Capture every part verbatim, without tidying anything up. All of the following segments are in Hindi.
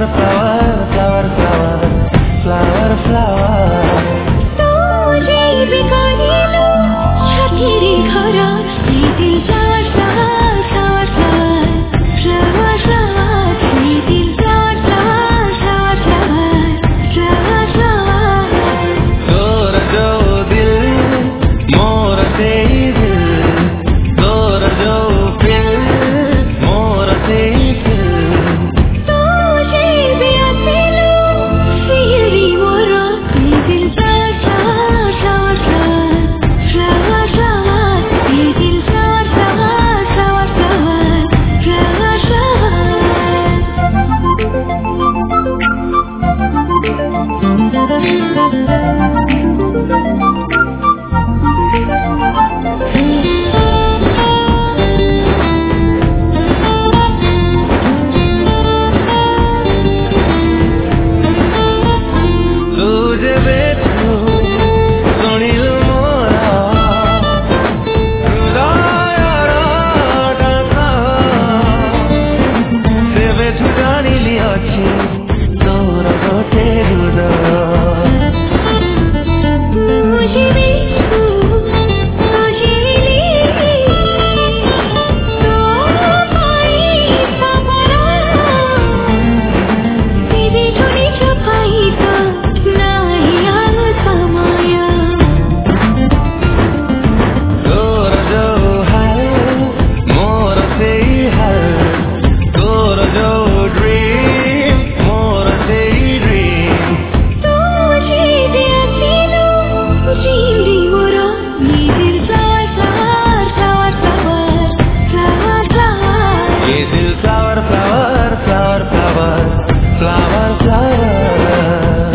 flower, flower, flower, flower, flower, flower. तुझे बिगाड़ी लो छठी रे घरा ये दिल flower, flower, flower, flower, flower, flower, ये दिल flower, flower, flower, flower, flower, flower. तोर जो दिल मोर से दिल, तोर जो दिल मोर से दिल. तुझे बिगाड़ी लो सिरी मोरा ये दिल flower, flower, flower, flower, flower, ये दिल flower, flower, flower, flower, तुझे बेठू सुनिलु मोरा हृदयर डाका से बेठू जानिली अछि तोर गोटे हृदय. मुझे बिच्छू तुझे मिली तो पाई सपना तेरी थोड़ी छुपाई का नहीं आग समाया. तोर जो है मोर से है, तोर जो ड्रीम मोर से ड्रीम. तुझे दिया लो जीवरी मोरा ये दिल flower, flower, flower, flower, flower, flower. ये दिल flower, flower, flower, flower, flower, flower.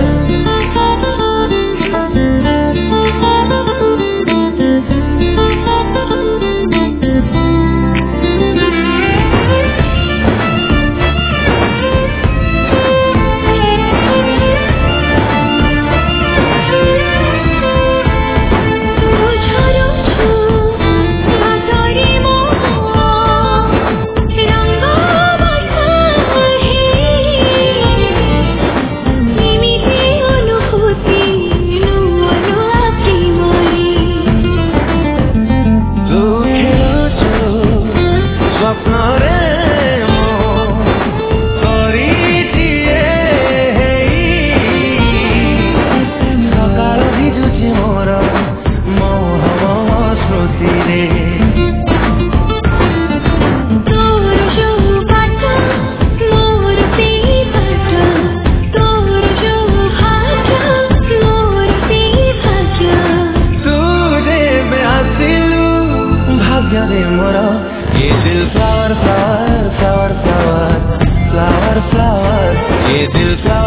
ये दिल flower, flower, flower, flower, flower, flower, ये दिल flower.